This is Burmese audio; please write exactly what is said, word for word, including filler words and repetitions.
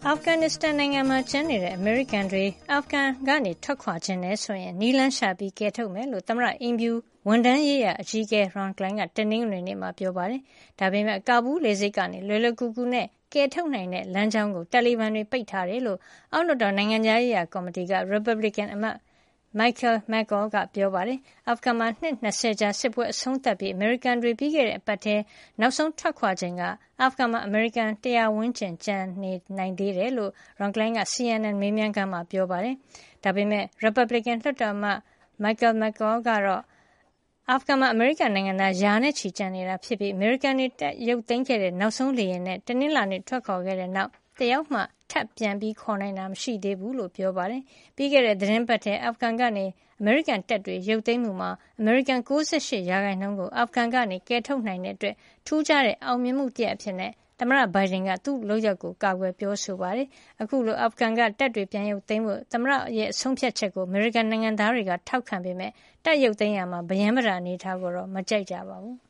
အာဖဂန်နစ္စတန်နိုင်ငံမှာကျန်နေတဲ့အမေရိကန်တွေအာဖဂန်ကနေထွက်ခွာခြင်းနဲ့ဆိုရင်နီလန်းရှာပြီးကယ်ထုတ်မယ်လို့သမ္မတအင်ဖြူဝန်ထမ်းရေးရာအကြီးအကဲ Ron Klain ကတနင်္ဂနွေနေ့မှာပြောပါတယ်။ဒါပေမဲ့ကာဘူးလေဆိပ်ကနေလွယ်လွယ်ကူကူနဲ့ကယ်ထုတ်နိုင်တဲ့လမ်းကြောင်းကိုတာလီဘန်တွေပိတ်ထားတယ်လို့အောက်လွှတ်တော်နိုင်ငံခြားရေးရာကော်မတီက Republican အမတ် Michael McCaul ကပြောပါတယ်။အာဖဂန်မှာနှစ်၂၀ကြာစစ်ပွဲအဆုံးသတ်ပြီးအမေရိကန်တွေပြီးခဲ့တဲ့အပတ်ထဲနောက်ဆုံးထွက်ခွာချိန်ကအာဖဂန်မှာအမေရိကန်တရာဝန်းကျင်ကျန်နေနိုင်သေးတယ်လို့ Ron Klain က C N N မေးမြန်းခန်းမှာပြောပါတယ်။ဒါပေမဲ့ Republican လွှတ်တော်အမတ် Michael McCaul ကတော့အာဖဂန်မှာအမေရိကန်နိုင်ငံသားရာနဲ့ချီကျန်နေတာဖြစ်ပြီးအမေရိကန်တွေရုပ်သိမ်းခဲ့တဲ့နောက်ဆုံးလေယာဉ်နဲ့တနင်္လာနေ့ထွက်ခွာခဲ့တဲ့နောက်တယောက်မှထပ်ပြန်ပြီးခေါ်နိုင်တာမရှိသေးဘူးလို့ပြောပါတယ်။ပြီးခဲ့တဲ့သတင်းပတ်ထဲအာဖဂန်ကနေအမေရိကန်တပ်တွေရုပ်သိမ်းမှုမှာအမေရိကန်၉၈ရာခိုင်နှုန်းကိုအာဖဂန်ကနေကယ်ထုတ်နိုင်တဲ့အတွက်ထူးခြားတဲ့အောင်မြင်မှုတစ်ရပ်အဖြစ်နဲ့သမ္မတဘိုင်ဒန်ကသူ့လုပ်ရပ်ကိုကာကွယ်ပြောဆိုပါတယ်။အခုလိုအာဖဂန်ကတပ်တွေပြန်ရုပ်သိမ်းဖို့သမ္မတရဲ့အဆုံးဖြတ်ချက်ကိုအမေရိကန်နိုင်ငံသားတွေကထောက်ခံပေမဲ့တပ်ရုပ်သိမ်းရမှာဗယံပဓာအနေထားကိုတော့မကြိုက်ကြပါဘူး။